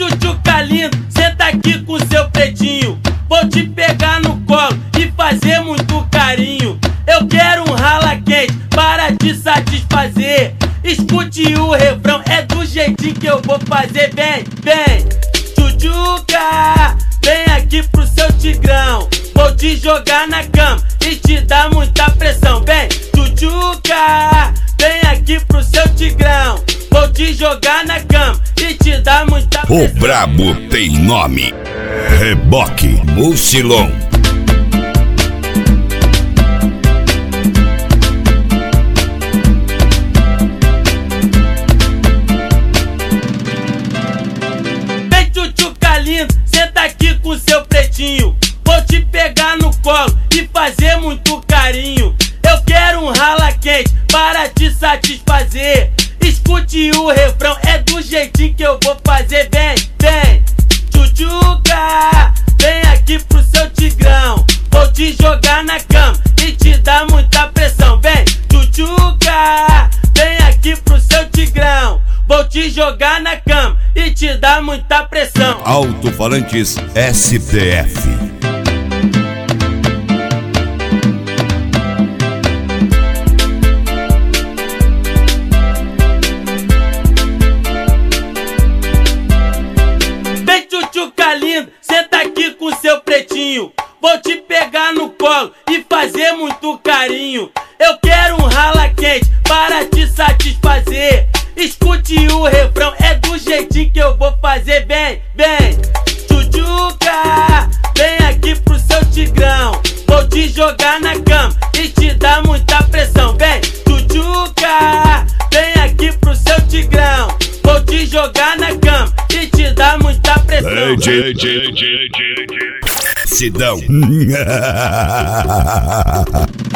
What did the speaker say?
tchutchuca lindo, senta aqui com seu pretinho. Vou te pegar no colo e fazer muito carinho. Eu quero um rala quente para te satisfazer. Escute o refrão, é do jeitinho que eu vou fazer. Vem, vem, tchutchuca, vem aqui pro seu tigrão. Vou te jogar na cama e te dar muita pressão. Vem, tchutchuca, vem aqui pro seu tigrão. Vou te jogar na cama e te dar muita pressão. O brabo tem nome: Reboque Mucilon. Vem, tchutchuca lindo, senta aqui com seu pretinho. Vou te pegar no colo e fazer muito carinho. Eu quero um rala quente para te satisfazer. Escute o refrão, é do jeitinho que eu vou fazer. Vem, vem, tchutchuca, vem aqui pro seu tigrão. Vou te jogar na cama e te dar muita pressão. Vem, tchutchuca, vem aqui pro seu tigrão. Vou te jogar na cama e te dar muita pressão. Alto-falantes SPF. Vem, tchutchuca lindo, senta aqui com seu pretinho. Vou te pegar no colo e fazer muito carinho. Eu quero um rala quente para te satisfazer. Escute o refrão, é do jeitinho que eu vou fazer. Vem, vem, tchutchuca, vem aqui pro seu tigrão. Vou te jogar na cama e te dar muita pressão. Vem, tchutchuca, vem aqui pro seu tigrão. Vou te jogar na cama e te dar muita pressão. Sidão.